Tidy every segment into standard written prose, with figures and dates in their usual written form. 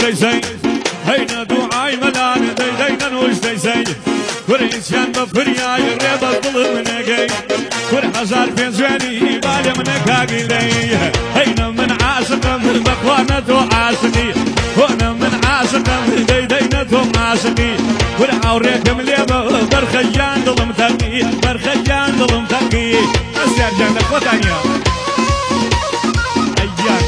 ديزين هينا دعاي ملان ديدين وش ديزين وريشان بفريا يريب الظلم نقي ورحزار في زواني بالي من كاقلي هينا من عاشق من بقوانة عاشقي وانا من عاشق من ديدينة عاشقي والعوريك مليبة برخيان ظلم ثقي برخيان ظلم ثقي أسير جنك وطانيا أيان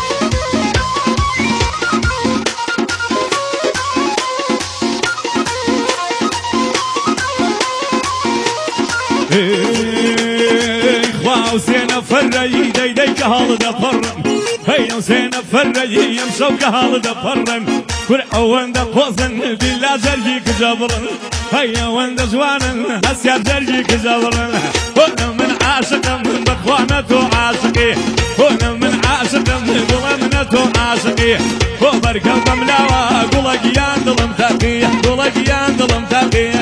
وسينا فري ديديك هال دفرن هينا وسينا فري يمشوك هال دفرن كل وين دقوزن بلا زرجيك جبرن هيا وين زوانن هسيا زرجيك جبرن وانا من عاشق من بخوانة عاشقي وانا من عاشق من ظلمنة عاشقي وبركب ملاوى قولك يا ظلم تقي قولك يا ظلم تقي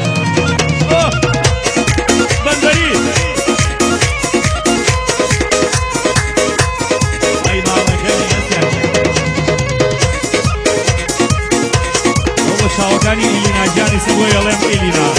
بندري شاوكاني إلينا جاني سبوي يلم إلينا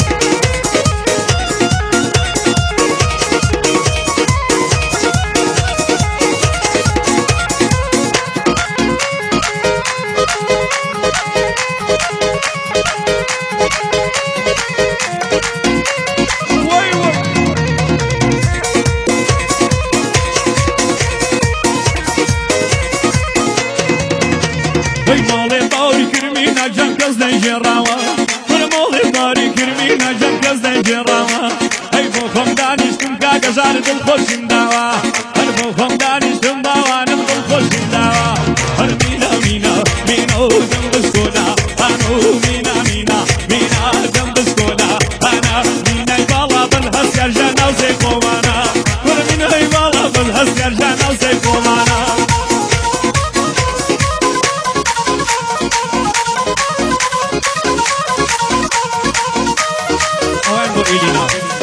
زارد الخوش داوا هربو دانشتم باوانم الخوش داوا هر مينا مينا مينا دم بسكونا انو مينا مينا مينا دم بسكونا انا مينا يبالا بالهس يرجعنا وزي قومانا هر مينا يبالا بالهس يرجعنا وزي قومانا وين بو إلينا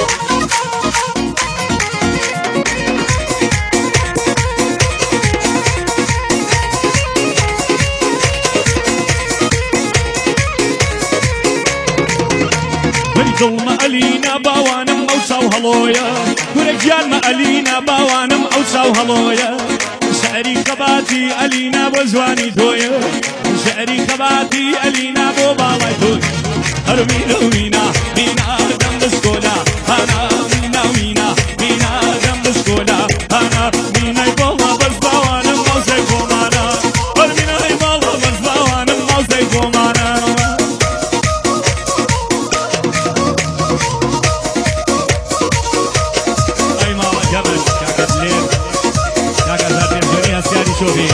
ظلم ألينا باوانم أوساو هلويا ورجال ما ألينا باوانم أوساو هلويا شعري خباتي ألينا بوزواني تويا شعري خباتي ألينا بو بالاي توي هرمينا ومينا مينا دم بسكونا أنا مينا ومينا مينا دم بسكونا أنا مينا يبالا بس باوانم أوساي فومانا هرمينا يبالا بس باوانم أوساي فومانا شوفي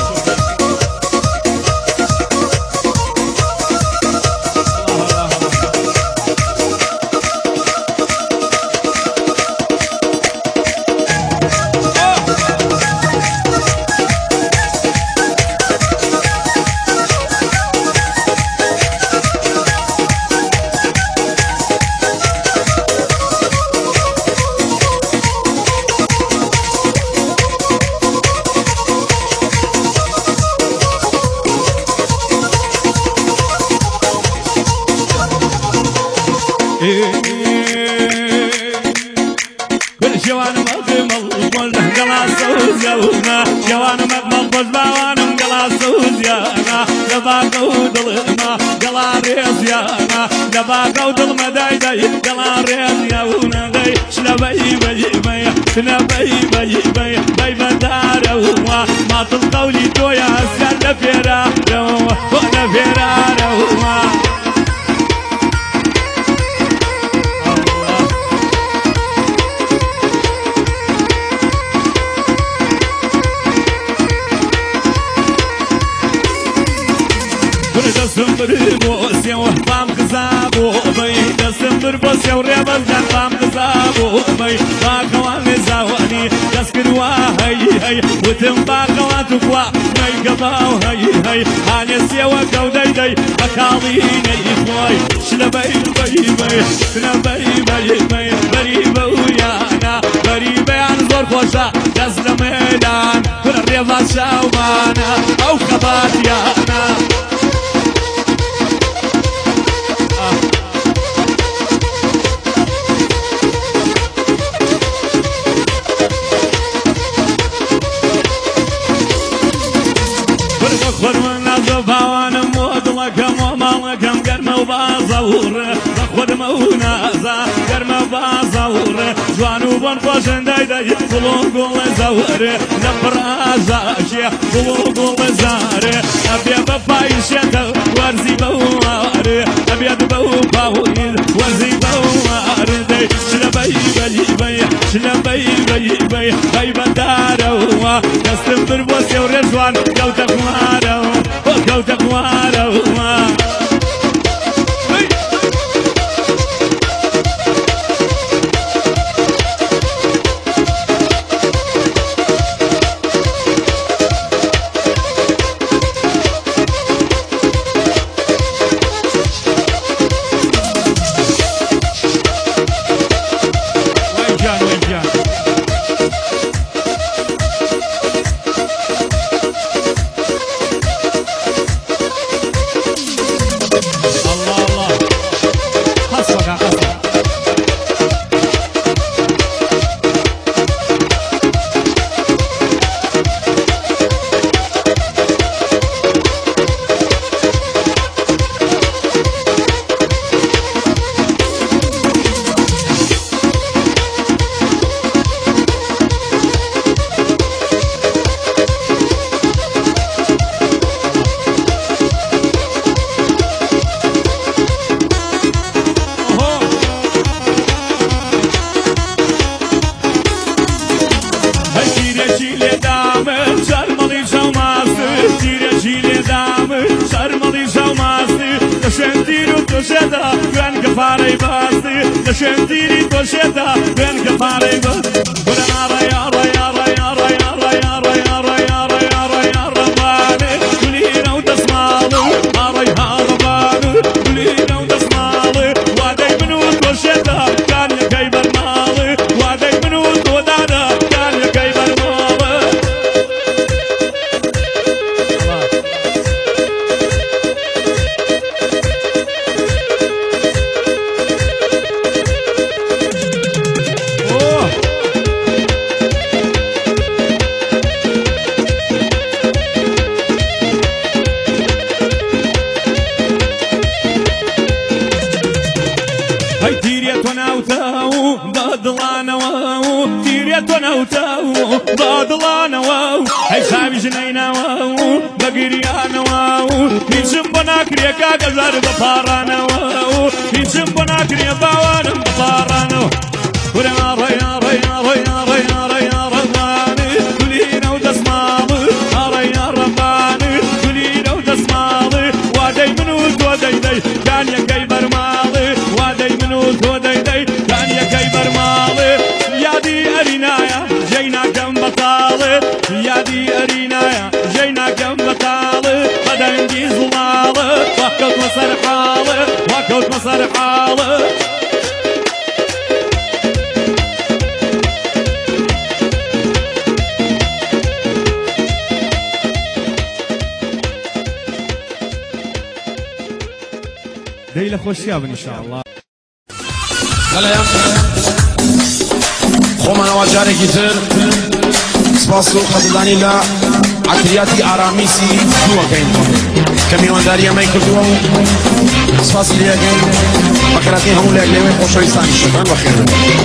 كل شوان مقمل قلنا قلاصوز يا ونا شوان مقمل بس باوانم قلاصوز يا انا لباقو دلما قلا ريز يا انا لباقو دلما داي داي قلا ريز يا ونا داي شلبي بي بي شلبي بي بي بي بدار وما ما تلقولي تويا سال فيرا وانا فيرا وما دستم بربوسي وحبام خزابو بي دستم بربوسي وريبز جنبام خزابو بي باقوان زاواني دسكروا هاي هاي وتم باقوان تقوى مي قباو هاي هاي هانسي وكو داي داي اكاليني اخوي شلبي بي بي شلبي بي بي بريبه ويانا بريبه عن زور خوشا دست ميدان كل الرياضة شاومانا او خبات يانا مەکەم گەرمە و بازەوڕ بە خۆدمە و نازا گەرمە بازەوڕ جوان و بۆن خۆشن دەیدەی گوڵ و گوڵە زەورێ لە پڕازاشێ گوڵ و گوڵە زارێ ئەبێ بە پایشێتە وەرزی بە وارێ ئەبێت بە و باویر وەرزی بە واردەی شلەبەی بەی بەی شلەبەی بەی بەی بەی بەدارەوە دەستم بر بۆ سێورێ جوان کەوتە خوارەوە کەوتە خوارەوە Gwen gefaarij basti, de shentiri tosheta, gwen gefaarij basti. Gwen ara ara ara ara ara ara ara ara ara ara bane, gulina u tasmalu, ara ara bane, gulina u tasmalu. Waday minu tosheta, kan ya kaybar mali, waday minu todada, kan ya kaybar mali. ضادلانا واو هاي صاحبي جنينا واو بقريانا واو هنشم بناكريا كاكزار بفارانا واو هنشم بناكريا باوانا بفارانا ورما ريا ريا ريا ريا ريا رباني كلينا ودسمالي ريا رباني كلينا ودسمالي وادي منوت ودي دي كان يا كيبر مالي وادي منوت ودي دي كان يا كيبر مالي يا دي أرينايا جينا كم بطالت يا دي أرينايا جينا كم بطالت بدن دي زلالت وكوت مصر حالت وكوت مصر حالت ديلة خوشيابن إن شاء الله هلا يا خۆمانە واجارێکی تر سپاس و قەدردانی لە عەتریاتی ئارامیسی دووەکەین کە میوانداری ئەمەی کردووە و سپاسی لێەکەین بەکەراتی هەموو لایەک لێوەی خۆشەویستانی شەکان بەخێر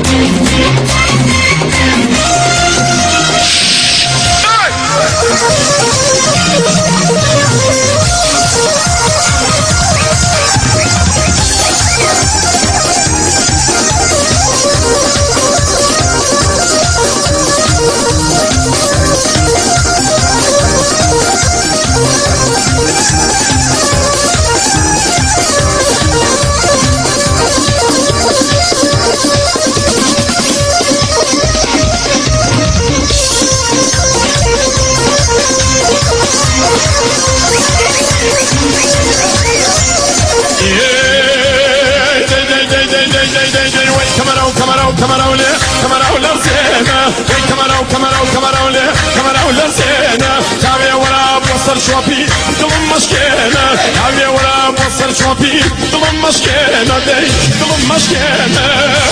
شوابي ضم مشكلة عمي ولا بوصل شوابي ضم مشكلة دي ضم مشكلة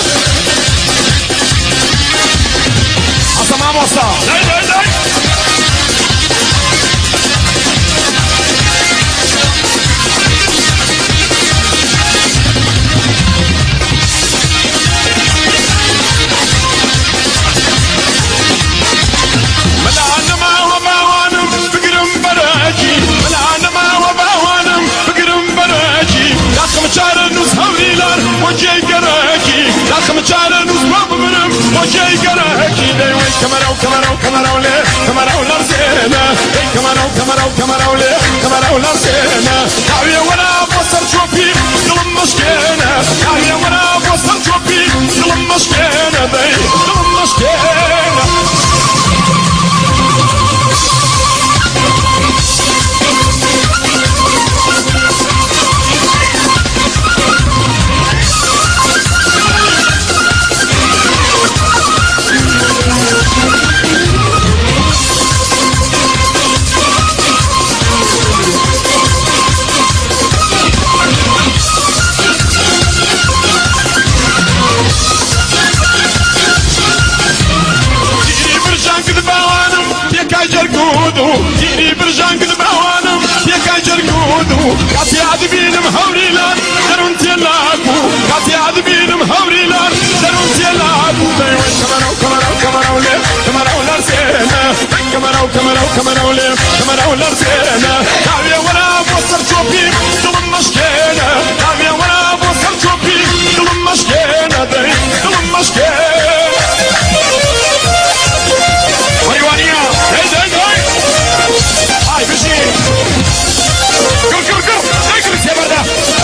عصام وصا كمروا لي كمروا لرزينا كمروا لي كمروا لرزينا دعوية وانا بوصل شوفي ظلم مشكينا دعوية وانا بوصل شوفي ظلم مشكينا ظلم مشكينا جيني برجان قد بعوانم يا كاجر قودو كاتي عذبين مهوري لان درون تيلاكو كاتي عذبين مهوري لان درون تيلاكو كمروا لي كمروا لرزينا كمروا لي كمروا لرزينا دعوية وانا بوصل شوفي ظلم مشكينا دعوية وانا بوصل شوفي ظلم مشكينا ظلم مشكينا ويوانيا هاي بشي كر اجلس يا برده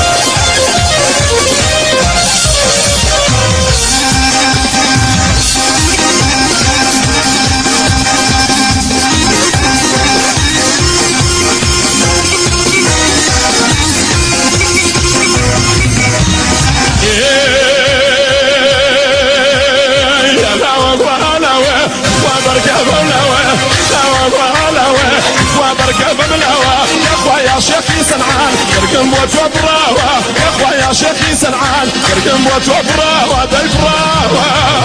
يا شيخي سنعان كركم وتوبراوا يا اخويا يا شيخي سنعان كركم وتوبراوا دايبراوا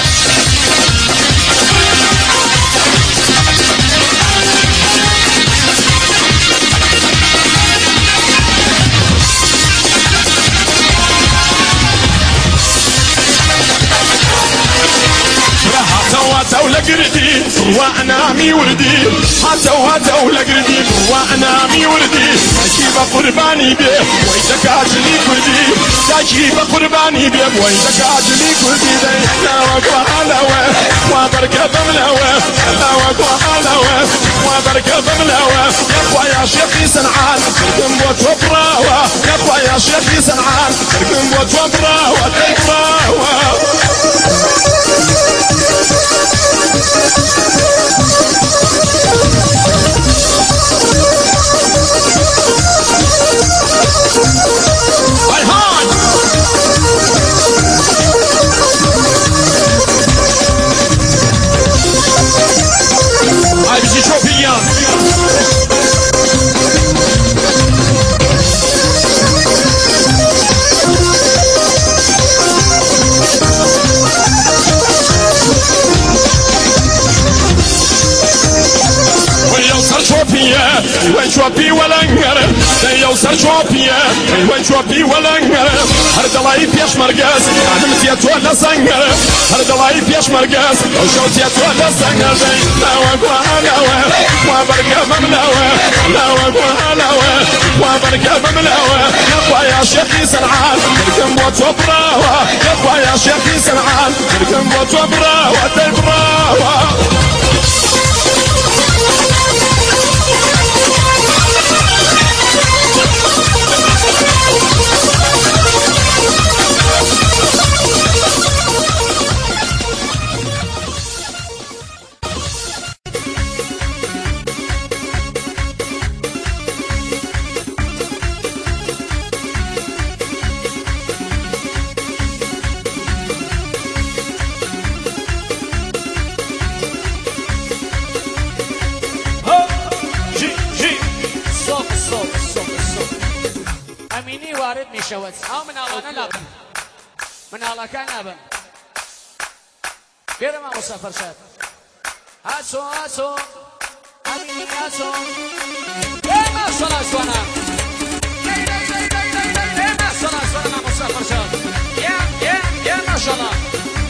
هاتوا لقردي وأنامي وردي هاتوا لقردي وأنامي وردي تجيب قرباني بيه ويدك عجلي كردي تجيب قرباني بيه ويدك عجلي كردي لا وقوالوه وبركة بملوه لا وقوالوه وبركة بملوه يا اخويا شيخي سنعان كركم وتوبراوا يا اخويا شيخي سنعان كركم وتوبراوا تيبراوا هاي بيجي شوفيان وين شوفي ولا انقرب يوصل شوفيه وين شوفي ولا انقرب هرد الله يفيش مرقاس عدمت ولا سنقرب هرد الله يفيش مرقاس وشوت ولا سنقرب لا وقوالوه وبركة مملوه لا وقوالوه وبركة مملوه يا اخويا شيخي سنعان كركم وتوبراوا يا اخويا شيخي سنعان كركم وتوبراوا تيبراوا وارد میشود ها من الله نلابم من الله كان نابم غير ما مسافر شاد هاتو امين هاتو يا ما صلاة وانا يا ما صلاة وانا مسافر شاد يا ما شاء الله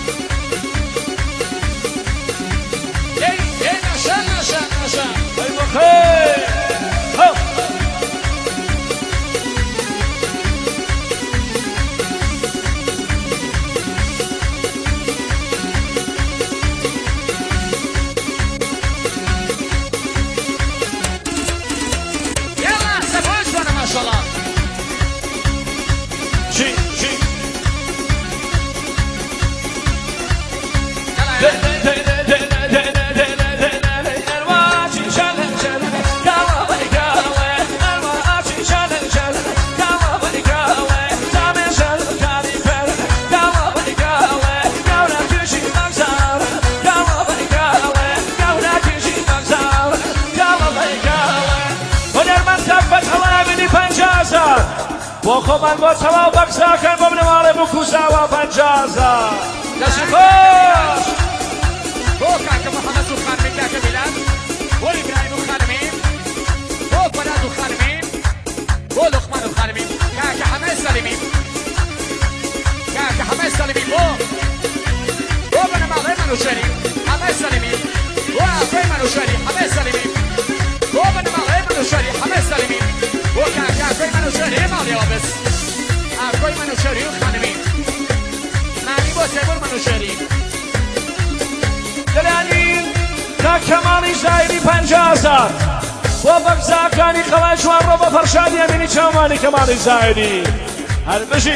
يا ما شاء بخير وخو من با تمام بکسا کن بابن ماله بکوزا و 50,000 دستی خوش بو کاکا محمد خانمی کاکا میلاد بو ابراهیم خانمی بو فلاد خانمی بو لقمان خانمی کاکا حمد سلیمی کاکا حمد سلیمی بو بن ماله منو شریف حمد سلیمی بو افری منو شریف حمد سلیمی بو بن ماله منو شریف حمد سلیمی بو کاکا افری منو شریف مالی آبس افری منو شریف خانمی معنی با سبور منو شریف دلانی تا کمالی زایری 50,000 با بکساکانی خواهشوان رو با فرشادی امینی چمانی کمالی زایری هر بشی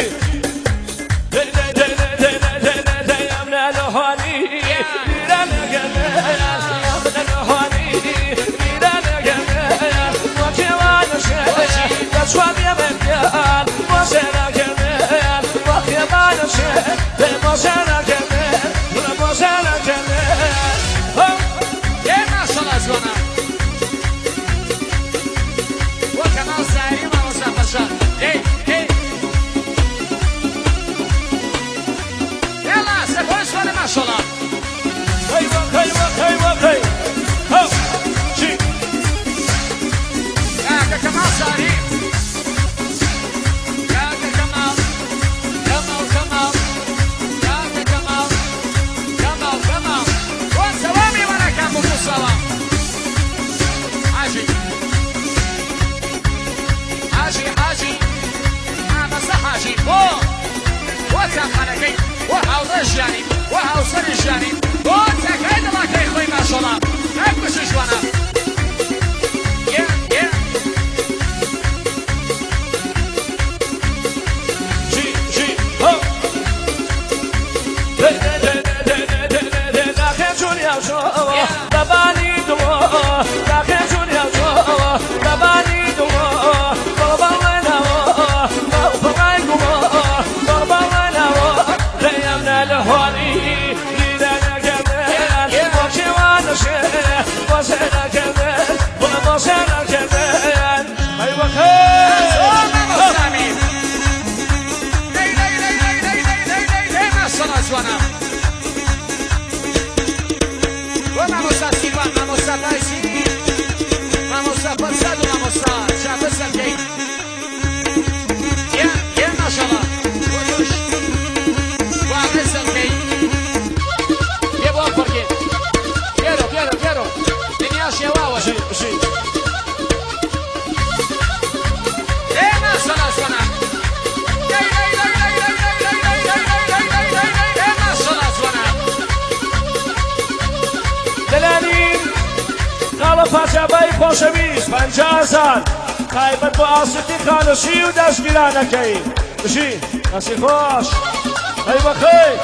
خوشویست 50,000 تایبت با آسیتی خانشی و دستگیرانه کی بشی نسی خوش ای بخیر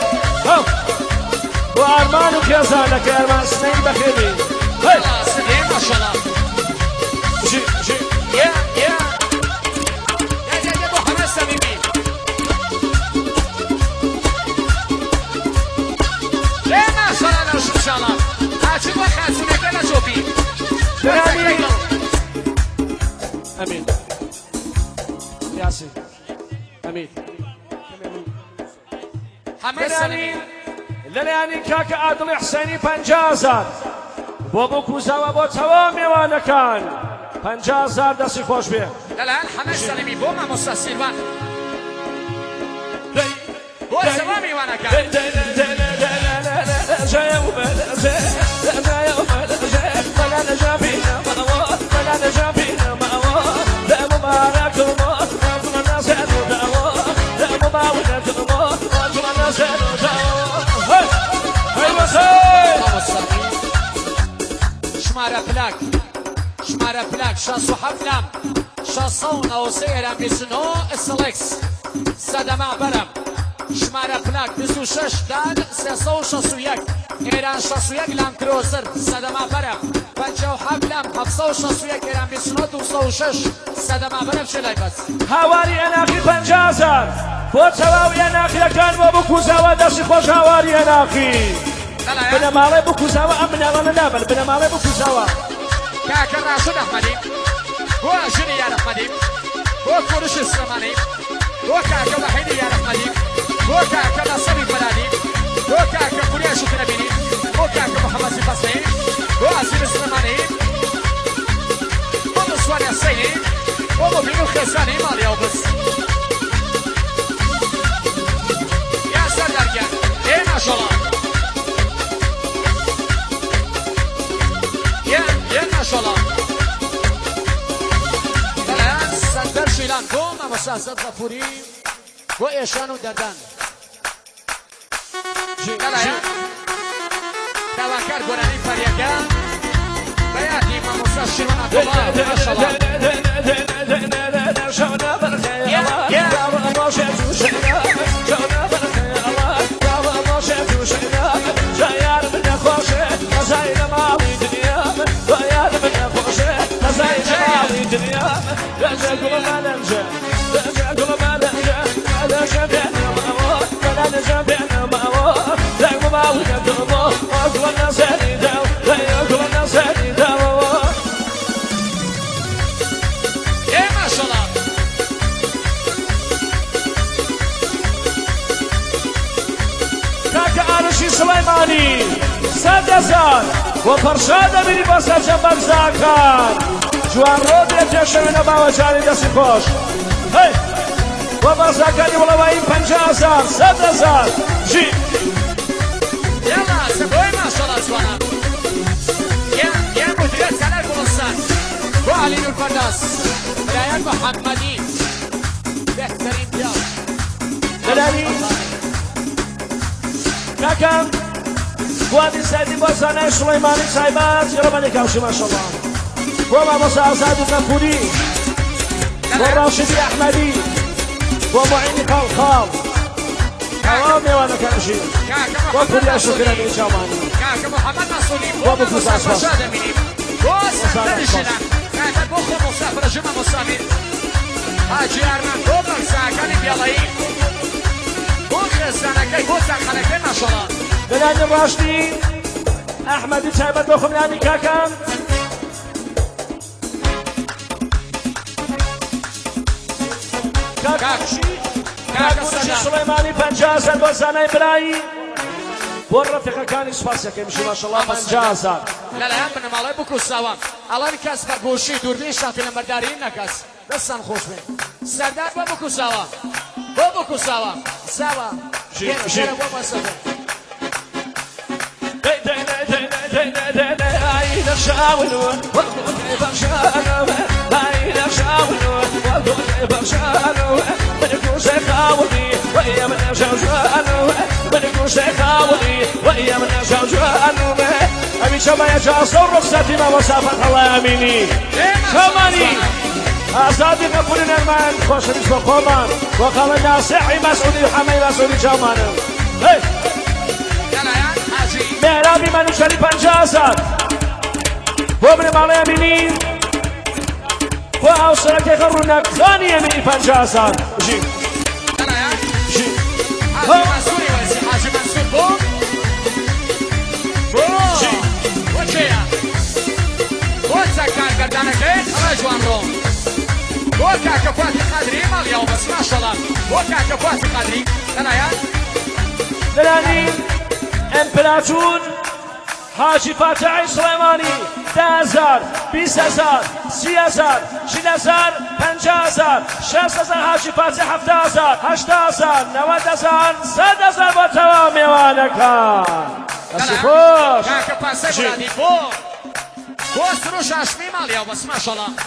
با ارمان و کیازانه که ارمان سنی بخیری هی سنی ماشالله بشی بشی یه با همه سمیمی ماشالله نشوشالله هرچی با خزونه که نشوفی امين ياسين امين حمد سلمي للياني كاكا عادل حسيني 50,000 بابو كوزا وابو تمام وانا كان 50,000 دسي خوش بيه الان حمد سلمي بو ما مستسيلوان بو تمامي وانا كان شمارة بلاك شاسو حفلم شاسون او سيرم بسنو السلكس سادة معبرم شمارە پلاک 26 دان 361 ئێران 61 لام کرۆسەر سەدەما بەرە 57 لام 761 ئێران 29 206 سەدەما بەرە بچێ لای بەس هاواری ئەناقی 50,000 بۆ تەواو ئێناقیەکان بۆ بکوزاوە دەستی خۆش هاواری ئەناقی بنەماڵێ بکوزاوە ئەم مناڵانە نابن بنەماڵێ بکوزاوە کاکە ڕاشد ئەحمەدی بۆ ژنی یار ئەحمەدی بۆ کوڕشی سلێمانی بۆ کاکە وەحیدی یار ئەحمەدی بۆ کاکە نەسەری فەرانی بۆ کاکە کوریاشی ترەبینی بۆ کاکە محەممەدی فەسەی بۆ ئازیری سلێمانی بۆ مسواری ئەسەینی بۆ مبین و خێزانی ماڵیاو بس یا سەردەرگیان ئێ ماشەڵڵا یە ماشەڵڵا بەلایەن سەندەر شیلان بۆ مامۆستا سەد غەفوری بۆ ئێشان و دەردان بەلایەن داواکار گۆرانی فەریەکە بەیادی مامۆستا شیرۆن عەبدوڵڵا ماشەڵڵا سليماني 100,000 وفرشاد بيري بسا جنبك زاكار جوان رودي جشن نباوة جاني دسي خوش هاي وبرزاكاني ولوائي 50,000 100,000 جي يلا سبوي ما شاء الله جوانا يا مدير سنة كولوسان بو علي نور فرداس رايان محمدي بهترين ديال دلالي كاكام بوادي سيدي بوزاني سليماني سايبات يرماني كاوشي ما شاء الله بوما موسى أسعد النفوري وراشدي أحمدي ومعيني خالخال حرامي وانا كاوشي وكل شكرا من جاماني كاكا محمد مسؤولي وابو فساس شادميني وسهل الشنان كاكا بوخو مسافر جمع مسامير حاجي أرمان دوبر ساكاني بيالي زنكي بوسع خلكي ما شاء الله بلاني الراشدي احمد تايبت بخم يعني كاكا كاكا سليماني 50,000 بوزاني براي والرفقة كان يسفاسك يمشي ما شاء الله 50,000 لا من مالي بكو سوا الان كاس بربوشي دورديشا في المردارين نكاس دستان خوش بين سردار بابكو سوا بابكو سوا سوا شير بابا سوا باين شاولون برشانو باين شاولون برشانو بدكو شخاولي ويا من شاولو بدكو شخاولي ويا من شاولو ابي شما يا جاسر رخصتي ما وصفت الله اميني كماني أزادي نقولنا المان خوش بسم خومان وقال الناصحي مسؤولي حمي مسؤولي جامان هاي مهرابي منو شري 50,000 وابن مالي امينين وأوصلك يغرونك ثاني يميني 50,000 جي جي حاجي منصوري وزي حاجي منصور بو جي وشيا وتسكر قردانك ايه جوان روم وكاكا فاتي قدري ما اليوم بس ما شاء الله وكاكا فاتي قدري انا يا دلاني امبراطور حاجي فاتح سليماني 10,000 20,000 30,000 40,000 50,000 60,000 حاجي فاتح 7,000 8,000 90,000 100,000 وتمام يوانكا كاكا فاتي قدري بو سروش عشمي ما اليوم بس ما شاء الله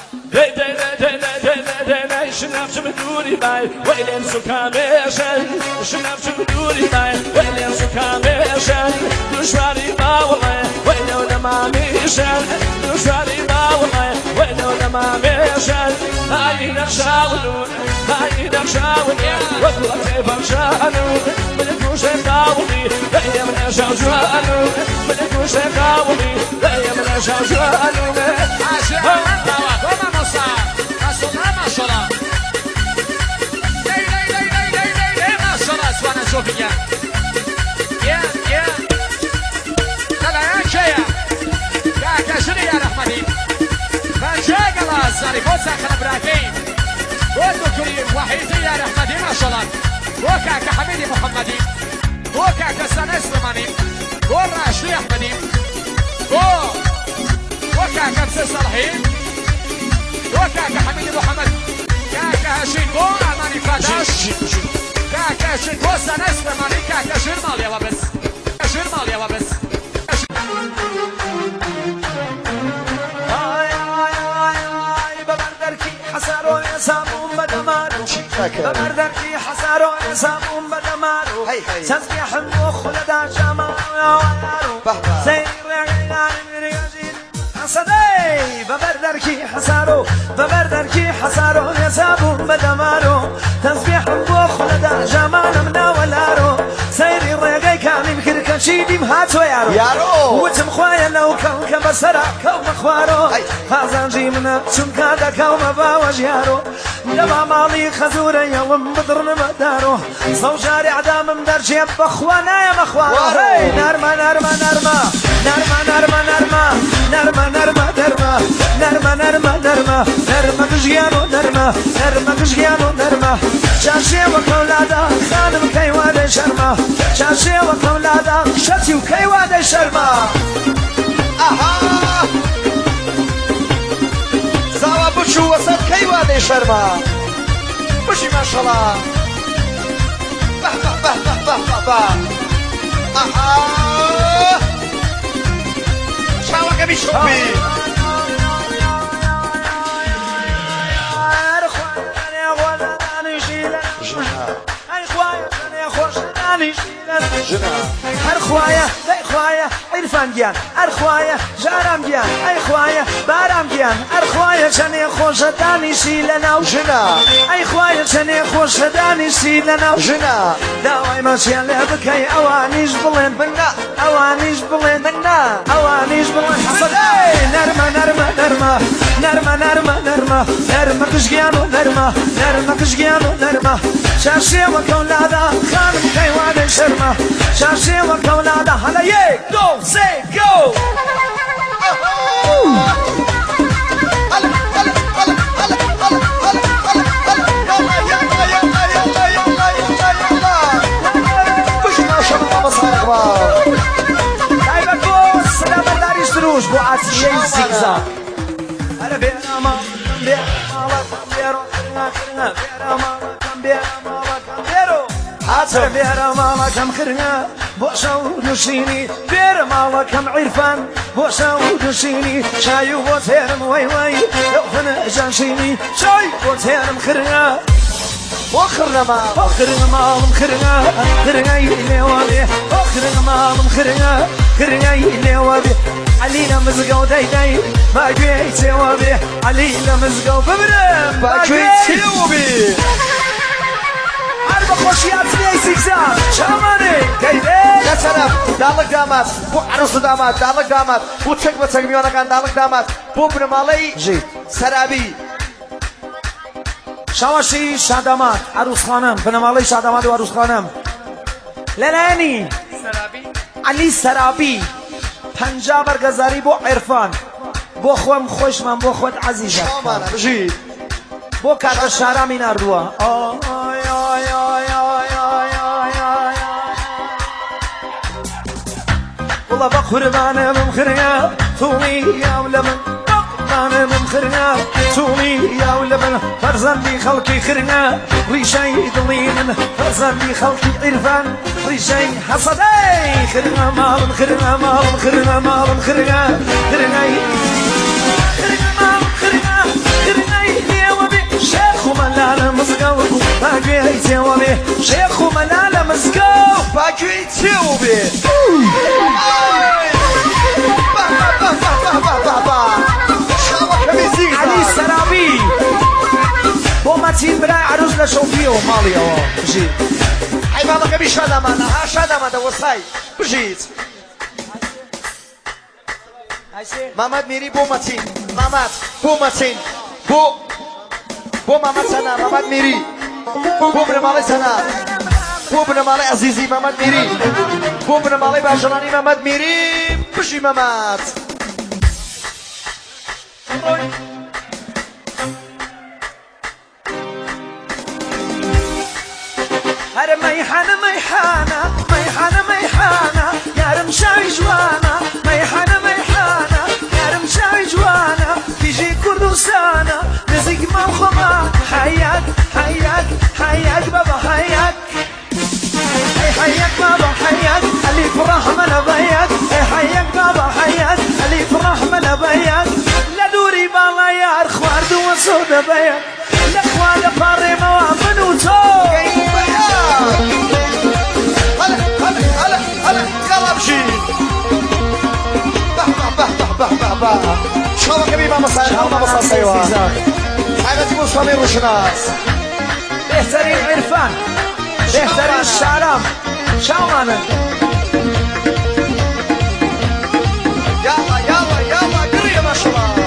شنف بدوري باي ويلين سكاميشن شنف بدوري باي ويلين سكاميشن دشواري ما والله ويلو ما ميشن دشواري ما والله ويلو ما بيشان هاي نخشاونون هاي نخشاون وقوة فرشانون من كوش قاومي هيا من شوشانون من كوش قاومي هيا من شوشانون وما مصا أصلا ما شاء الله لي ما شاء الله أسوانا شوفيا يا لا يا شيا كاشري يا رحمتي فانشاق الله الزاري بوسا خنبراكين بوتو كريم وحيدي يا رحمتي ما شاء الله وكاك حميدي محمدي وكاك سنة سلماني وراشي أحمدي وكاك مسي صالحين وكاك حميدي محمد كاك هاشين بو أماني فاتاش كاك هاشين بو سنة سلماني كاك هاشين مالي وبس هاشين مالي وبس ببردركي حسارو يسامون بدمارو تسبيح المخ لدى جماعو سير غيران مريجين حسدي ببردركي حسارو يسامون بدمارو تسبيح المخ لدى جماعنا مناولارو سيري الرقاي كامل كركشيدي مهاتو يارو وتم خوايا لو كون كبسرع كوم خوارو خازان جيمنا شنكادا كوم باوج يارو لما مالي خزورة يوم بدرن مدارو صوجاري عدام مدرجي بخوانا يا مخوارو نرمى نرمى نرمى نرمى نرمى نرمى نرمى نرمى نرمى نرمى نرمى نرمى نرمى بجيانو نرمى نرمى بجيانو نرمى شاشي وكولادا خانم كيوان شرمى شاشي وكولادا شتي وكيوان شرمى اها زاوا بوشو وسط كيوان شرمى بوشي ما شاء الله به به به به به به اها شاوكا بيشوبي أرخوايا أرخوايا عرفان جيان أرخوايا جارم جيان أرخوايا بارم جيان أرخوايا شني خوش داني شيلنا وجنا أرخوايا شني خوش داني شيلنا وجنا داوي ماشي على بكي أوانيش بلين بنا أوانيش بلين بنا أوانيش بلين حصل نرمى نرمى نرمى نرمى نرمى نرمى نرمى كشجيانو نرمى نرمى كشجيانو نرمى شاشي وكولادا خانم كيوان شرمى شاشي وكولادا هلا يي جو سي جو روش بو عسيي زيكزاك انا بينا ما بينا ما بيرو بينا ما بيرو حتى بينا ما كم خرنا بو شاود نشيني بير ما كم عرفان بو شاود نشيني شاي وتيرم وي وي يوفنا جانشيني شاي وتيرم خرنا وخرنا ما مخرنا خرنا يلي وابي وخرنا ما مخرنا خرنا يلي وابي علينا مزقو داي داي ما جيت وابي علينا مزقو ببرم ما جيت وابي أربع خوشيات لي زيكزاك شاماني كيدي يا سلام دالك دامات بو عروس دامات دالك دامات بو تك ميونا كان دالك دامات بو برمالي جيت سرابي شواشي شادامات عروس خانم بنمالي شادامات وعروس خانم للاني علي سرابي پنجا برگزاری بو عرفان بو خوام خوش من بو خود عزیزم شامانا بجید بو کات شهرام این اردوها والله بقربان ممخرنا تومي يا ولمن بقربان ممخرنا تومي يا ولمن فرزان بي خلقي خرنا ريشاي دلين فرزان بي خلقي عرفان ريشاي حصدي خرنا مال خرنا مال خرنا مال خرنا خرنا خرنا خرنا يا وبي شيخ ملال مزقو باقي توبي شيخ ملال مزقو باقي توبي علي لە شەوفیەوە ماڵیەوە بژیت حیماڵەکەمی شادامانە ها شادامانە وەسای بژیت مامەد میری بۆ مەچین مامەد بۆ مەچین بۆ مامەد سەنا مامەد میری بۆ بنەماڵی سەنا بۆ بنەماڵی عەزیزی مامەد میری بۆ بنەماڵی باژەڵانی مامەد میری بژی مەمەد هەرە مەیحانە مەیحانە مەیحانە مەیحانە یارم شاوی جوانە مەیحانە مەیحانە یارم شاوی جوانە کیژی کوردستانە نزیک ماڵ خۆمان حەیاک حەیاک حەیاک بەبە حەیاک حەیاک بابا حەیاک ئەلیف ڕەحمە لەبەیاک حەیاک بابا حەیاک ئەلیف ڕەحمە لەبەیاک لە دووری باڵا یار خواردووە سۆدە بەیاک لەخوا لە پاڕێمەوە من و تۆ هلا يلا بشي به شو كبير ما مصار سيوان حاجة تقول صمير وشناس بهترین عرفان بهترین شعرام شاوانه يلا قرية ما شاء الله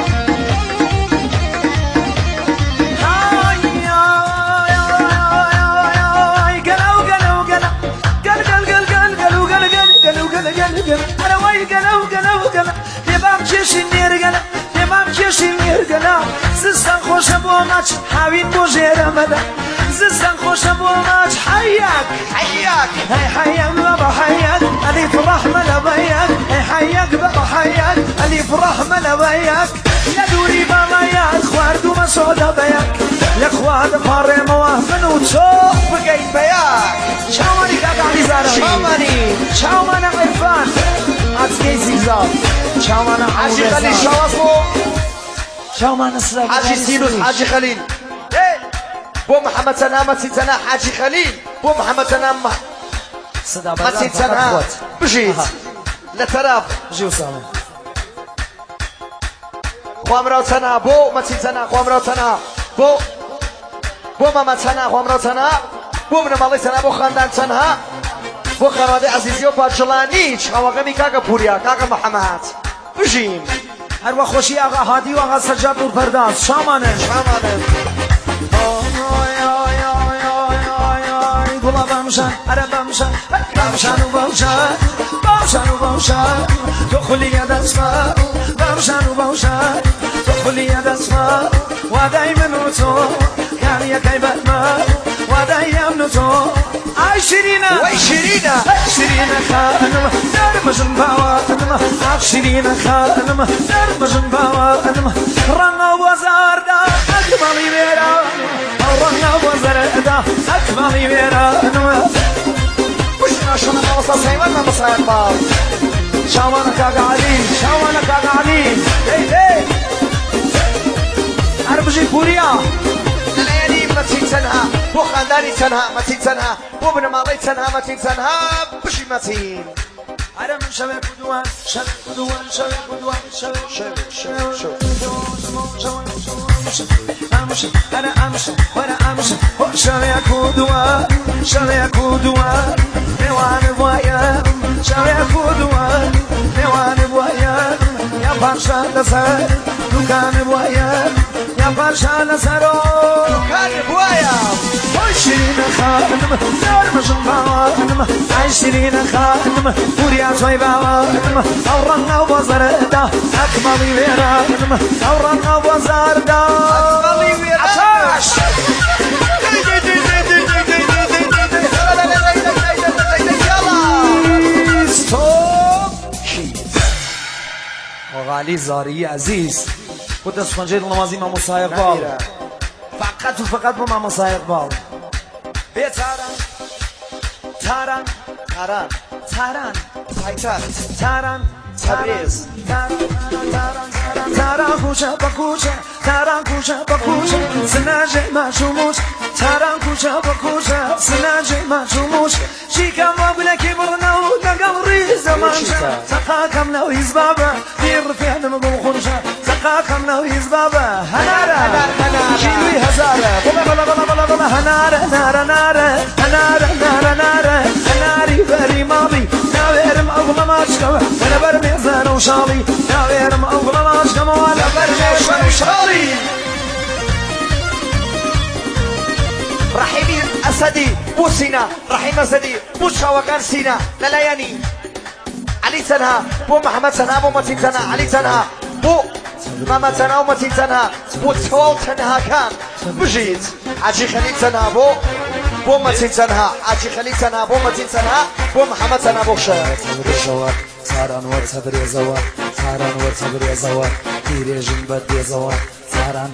أنا ويا قلو يبام كيشي نيرجلا يبام كيشي نيرجلا زستان خوش أبو ماتش حاوين بوجير مدا زستان خوش أبو ماتش حياك هاي حياك بابا حياك أليف رحمة لبياك هاي حياك بابا حياك أليف رحمة لبياك يا دوري بابا يا خوارد وما سودا بياك يا خوارد فاري موافن وتشوف بقيت بياك شاواني كاكا زاري شاواني عرفان عزيزي زيزاب شاواني حاجي خليل شوافو شاواني السلام حاجي سينوس حاجي خليل بو محمد سنة متين سنة حاجي خليل بو محمد سنة متين سنة بجيت لتراف بجي أسامة خوامراو سنة بو متين سنة خوامراو سنة بو محمد سنة خوامراو سنة بو من مالي سنة بو خاندان سنة بو خانواده عزیزی و پادشلانی شاوغمی کاکا پوریا کاکا محمد بجیم هر وقت خوشی آقا هادی و آقا سجاد نور پرداز شامانه گلا بامشان اره بامشان بامشان و بامشان بامشان و بامشان تو خلی دست ما بامشان و بامشان تو خلی دست ما و دایما تو کاری یکی ما و دایم تو آی شیرینه وای شیرینه شیرینه خانم در مجن باوانم آخ شیرینه خانم در مجن باوانم رنگ و زار دا اکمالی میرا رنگ و زار دا اکمالی میرا وش نشون ما وصل سيمان ما مصايب بال شاوانا كاغا علي هي عربجي بوريا ليالي متين سنها بو خانداني سنها متين سنها بو ابن مالي سنها متين سنها بشي متين أنا من شباب بدوان أنا أمشي وأنا أمشي شباب بدوان نوان بوايا شباب بدوان نوان بوايا يا باشا لسر دكان بوايا يا باشا لسر دكان بوايا شيرين خانم دار مجن باوانم عاي شيرين خانم وريا شوي باوانم أورنا وبزر دا أكملي ويرانم أورنا وبزر دا أكملي ويرانم عطاش وغالي زاري عزيز كنت اسفنجير نمازي مع مصايق بال فقط وفقط مع مصايق بال بيا تاران تاران تبريز تاران كوشة بكوشة تاران كوشة بكوشة سناجي ما شموش تاران كوشة بكوشة سناجي ما شموش شيكا مبلك برناو نقل ريزة مانشا تقاكم لو يزبابا دير فيها نمقل خرشا تقاكم لو يزبابا هنارا كيلوي هزارة بلا بلا بلا بلا والله هنارة نارة نارة هنارة نارة نارة هناري بري ماضي ناويرم أغلى ما أشكم وأنا برمي زان وشالي ناويرم أغلى ما أشكم وأنا برمي زان وشالي رحيمي أسدي بو سينا رحيم أسدي بو شاوكان سينا للياني علي سنها بو محمد سنها بو متين سنها علي سنها بو ماما سنها ومتين سنها بو توال سنها كان بجيت عجي خليل سنها بو متين سنها عجي خليل سنها بو متين سنها بو محمد سنها بو شهر ساران ورصبر يا زوار ساران ورصبر يا زوار تيريجن بدي زوار ساران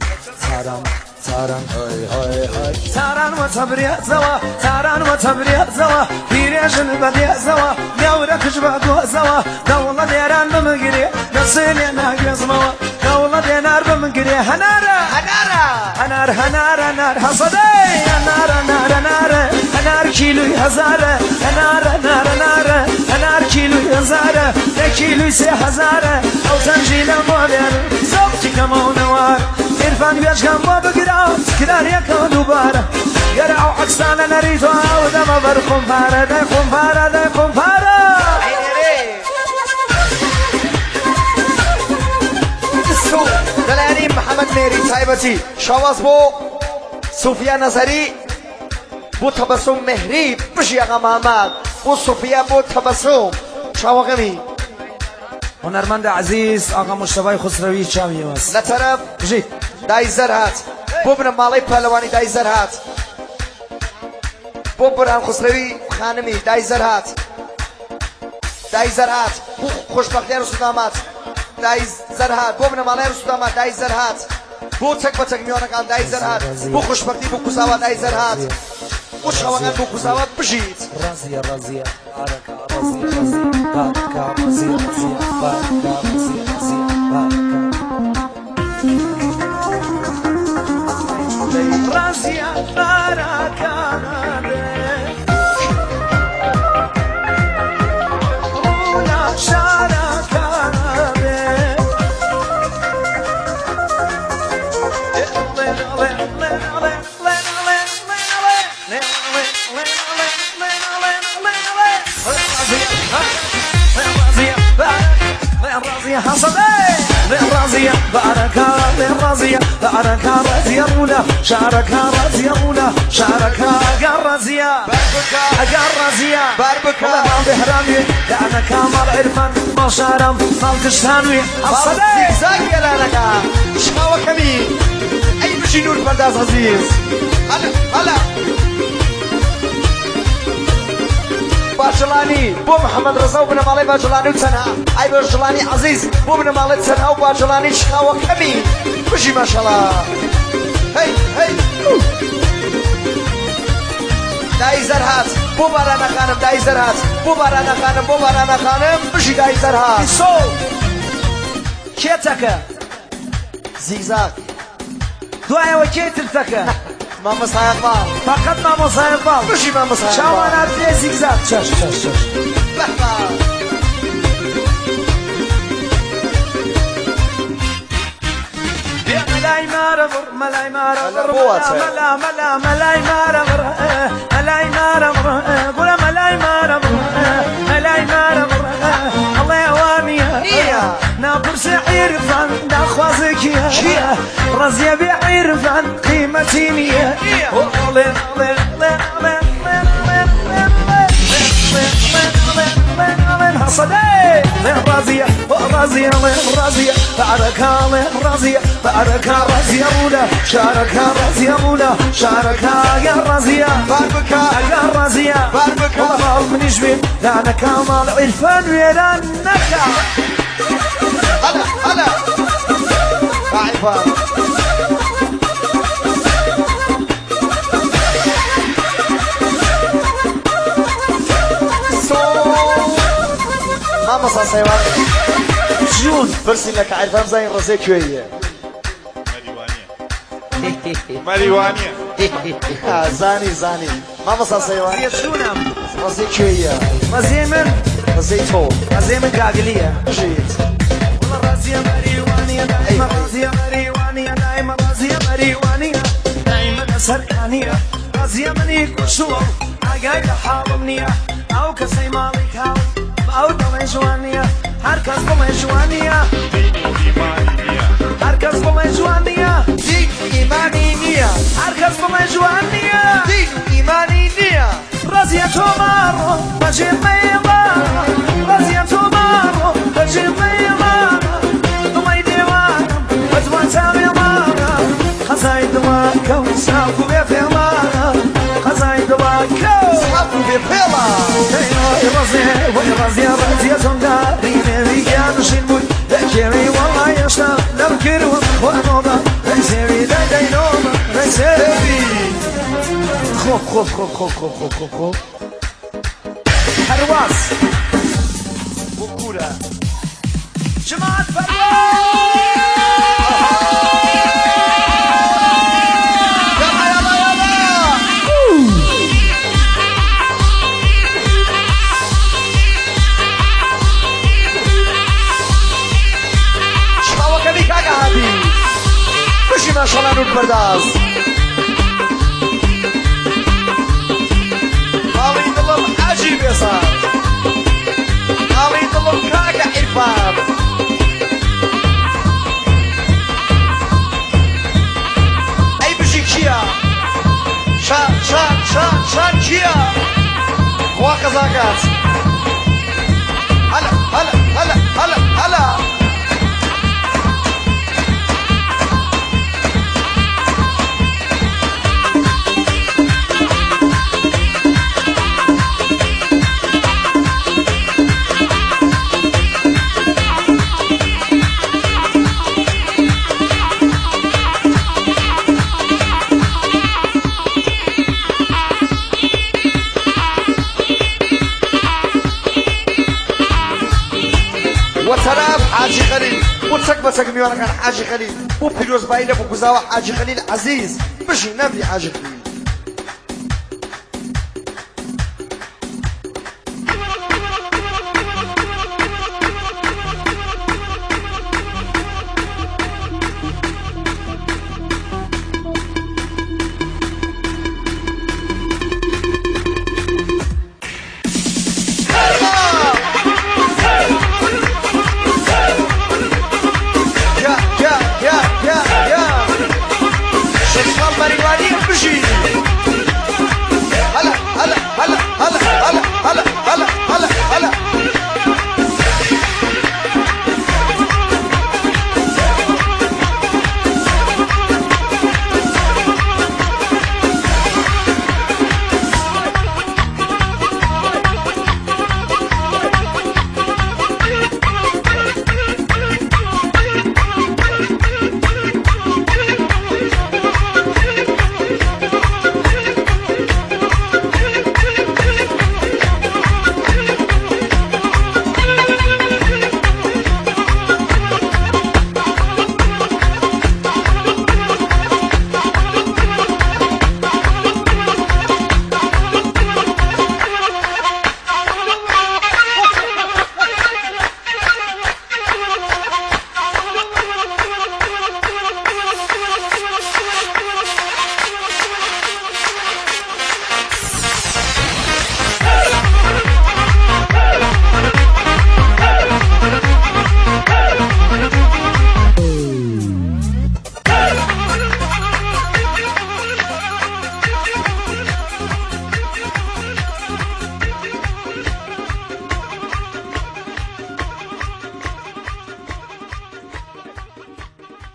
ساران وتبريا زوا ساران وتبريا زوا بيريجن بديا زوا دورك جبعدو زوا دولة ديران بمقري نصيلي ناقز موا دولة دينار بمقري هنارة هنار حصدي هنار كيلو هزارة هنار كيلو هزارة كيلو سي هزارة أو تنجيل موبيل زوجتي كمون نوار إرفان بيشكم وبقرأ كدار يكون دوبارة يرعو عكسانا نريدو عودة ما برقم فارة دايقم فارة السوق دلاني محمد ميري صاحبتي شواز بو صوفيا نظري بو تبسم مهري بشي اغا محمد بو صوفيا بو تبسم شواغمي هنرمند عزيز آقا مصطفى خسروی چاوی واس لطرف جيت دای زرهات بو بن مالی پهلوانی دای زرهات بو برهان خسروی خانمی دای زرهات بو خوشبختی رسودامات دای زرهات بو بن مالی رسودامات دای زرهات بو تک بتک میانکان دای زرهات بو خوشبختی بو کساوات دای زرهات بو شواغان بو کساوات بجید رازية باركة باركة رازية باركة رازية باركة رونا شاركة رازية باركة رازية باركة رازية رولا شاركة رازية رولا شاركة رازية رازية باربكة ما بهرامي لأنا كامل عرفان ما شارم ما كشتانوي الصدي زاكي لانك شخاوة كمين أي بشي نور برداز عزيز هلا باجلاني بو محمد رضا وبن مالي باجلاني وتنها اي باجلاني عزيز بو بن مالي تنها وباجلاني شخاوة كمين بشي ما شاء الله هي داي زرهات بو بارانا خانم داي زرهات بو بارانا خانم بشي داي زرهات كيتك زيزاك دعاء وكيتك ماما صايقبال فقط ماما صايقبال بشي ماما صايقبال شاوانا بلي زيكزاك شاش بحبا ملاي مارغر ملاي مارغر ملاي مارغر قول ملاي مارغر الله يوامي نابر سعير فان داخوازك يا رزية بعير فان قيمتي مية صدي رازية باركة رازية رولا شاركة يا رازية باربكة والله من يجبين لأنا كامل عرفان ويرانك هلا عرفان ماما صاصيوان جون برسي لك عرفان زين رزيك شوية ماريوانيا زاني ماما صاصيوان يسونم رزيك شوية رزيتو قاقلية جيت والله رازية مريوانية دايما رازية مريوانية سەرکانیە ڕازیە منی کوشووە ئاگای لە حاڵم نییە ئەو کەسەی ماڵی کاو ئەو دەڵێ جوان نییە هەر کەس بڵێ جوان نییە هەر کەس بڵێ جوان نییە دین و ئیمانی نییە هەر کەس بڵێ جوان نییە دین و ئیمانی نییە ڕازیە تۆ ماڕۆ بەجێ مێڵە ڕازیە تۆ ماڕۆ بەجێ مێڵە دڵی دێوانم بە جوان چاوێڵانە خەزای دڵاکە و ساف و بێ پێڵانە خەزای دڵاکە و ساف و بێ پێڵە ڕازیە ڕازیە تۆمداری نێویگیانشین بووی دەکێوی وەڵا هێشتا لەم کردوە وانۆمە ڕێسێوی دەدەینۆمە ڕێسێوی خۆ هەرواز بۆ کوورە جماعت شڵاوەکەمی کاکە هاتی بشی ماشەڵا نور پەرداز ماڵی دڵم حاجی بێسار ماڵی دڵم کاکە عیرفان ئەی بژی کیە شان کیە خوا قەزاکات هەلا وتراف حاجي خليل وتسك بسك ميوانا كان حاجي خليل وبيروز بايلة وكوزاوا حاجي خليل عزيز بشي نبي حاجي خليل